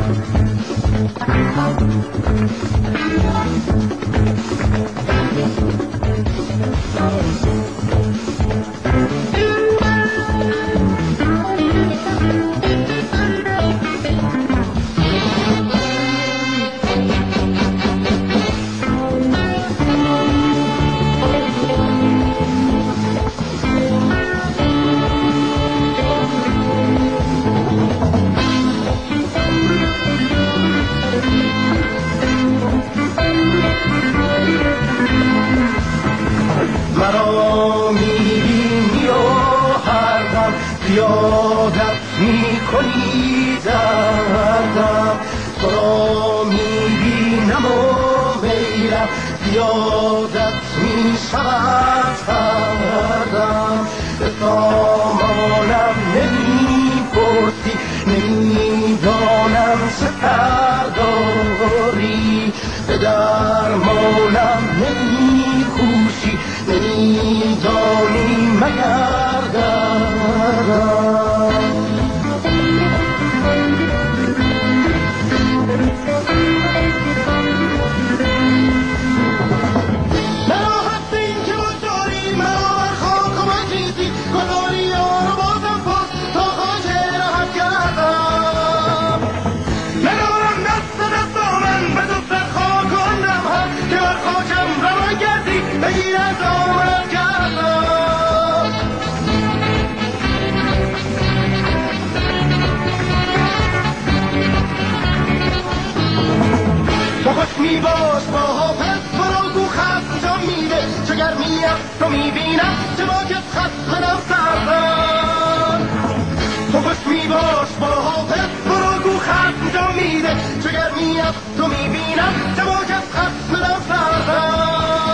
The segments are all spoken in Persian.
مرا میبینی و هر دم یادت میکنی دردم، تو را میبینم و میرم یادت میشود هردم. به سامانم نمیپرسی نمیدانم چه داری، به درمانم نمیکوشی نمیدانی مگر دردم. میباش با حافظ برو گو خط جا میده، چه گرمیم رو میبینم چه باکت خط منم سردم. تو خوش میباش با حافظ برو گو خط جا میده، چه گرمیم رو میبینم چه باکت خط منم سردم.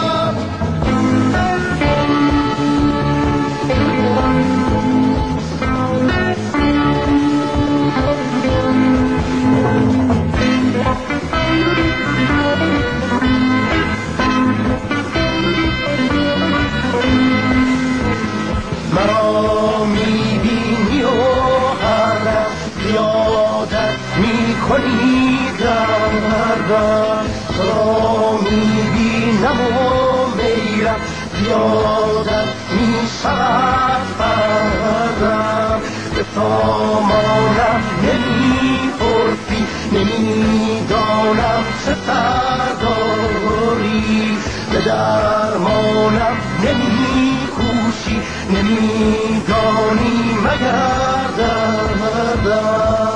مرا میبینی و هر یادت میکنی دردم، تو را میبینم و میرم یادت میشود هردم. به سامانم نمیپرسی نمیدانم چه داری، به درمانم نمیکوشی نمیدانی مگر دردم.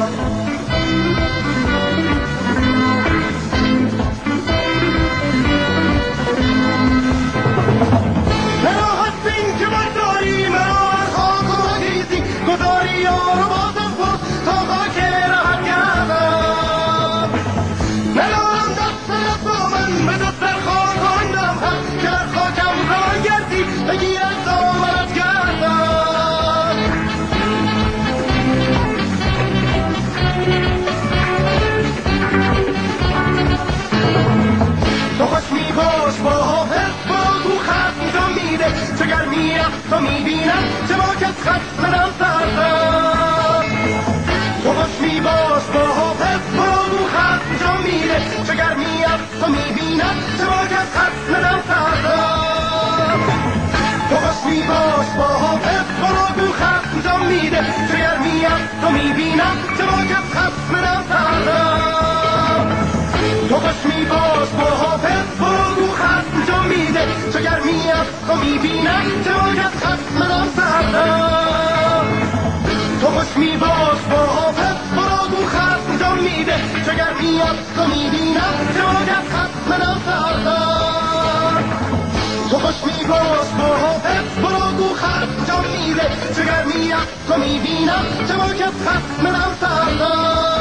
تو میبینم چه باکت خط منم سردم. تو خوش میباش با حافظ برو خط جا میده، چه گرمیم تو میبینم چه باکت خط منم سردم. تو خوش میباش با حافظ برو خط جا میده، چه گرمیم تو میبینم چه باکت خط منم سردم. تو خوش میباش با حافظ برو خط جا میده، چه گرمیم تو میبینم چه باید خط منم سردم. تو خوش میباش با حافظ برو خط جا میده، چه گرمیم تو میبینم چه باید خط منم سردم. تو خوش میباش با حافظ برو خط جا میده، چه گرمیم تو میبینم چه باید خط منم سردم.